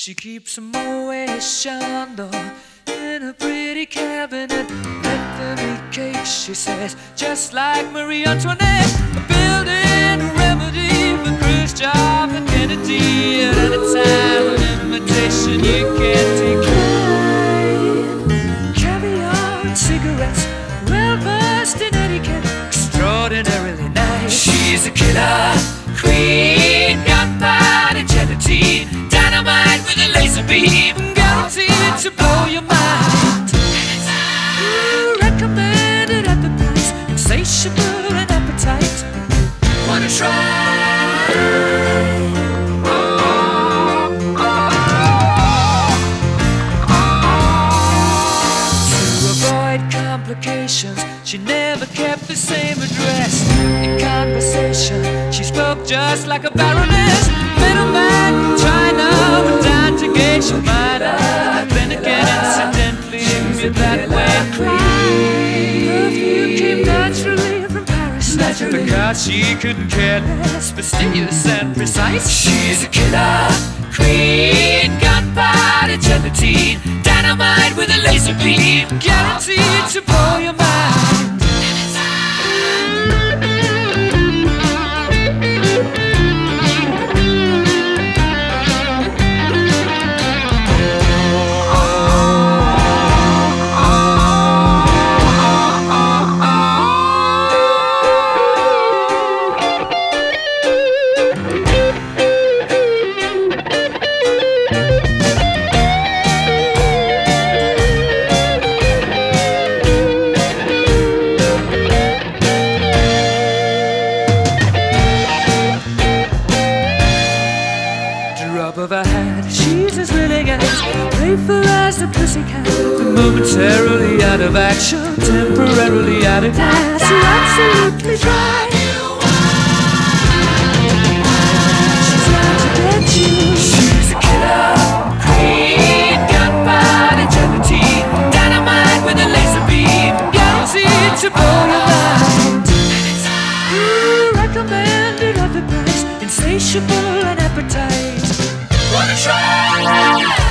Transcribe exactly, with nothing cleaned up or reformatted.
She keeps a Moet Chandon in a pretty cabinet. Let them eat cake, she says, just like Marie Antoinette. Building a remedy for Khrushchev and Kennedy. At any time, an invitation you can't decline. Caviar and cigarettes, well versed in etiquette, extraordinarily nice. She's a killer queen, gunpowder gelatine, dynamite with a laser beam, guaranteed to blow your mind. Ooh, recommended at the price, insatiable and appetite. Wanna try? Oh, oh, oh. To avoid complications, she never kept the same address. In conversation, she spoke just like a baroness. Middleman from China went down to gauge your mind. I've been again incidentally with that way. Perfume came naturally from Paris, naturally, because she couldn't care less, fastidious and precise. She's a killer queen, gunpowder gelatine, dynamite with a laser beam, guaranteed to blow your mind. Drop of a hat, she's as willing as playful as a pussycat. Momentarily out of action, temporarily out of gas. You're absolutely dry. She's out to get you. She's a killer queen, gunpowder gelatine, dynamite with a laser beam, guaranteed to blow your mind. Ooh, recommended at the price, insatiable and appetite. Wanna try?